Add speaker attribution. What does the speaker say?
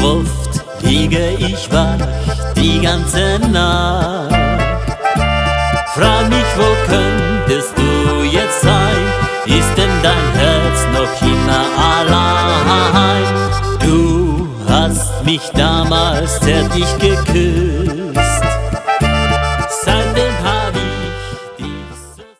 Speaker 1: Oft liege ich wach die ganze Nacht. Frag mich, wo könntest du jetzt sein? Ist denn dein Herz noch immer allein? Du hast mich damals zärtlich geküsst.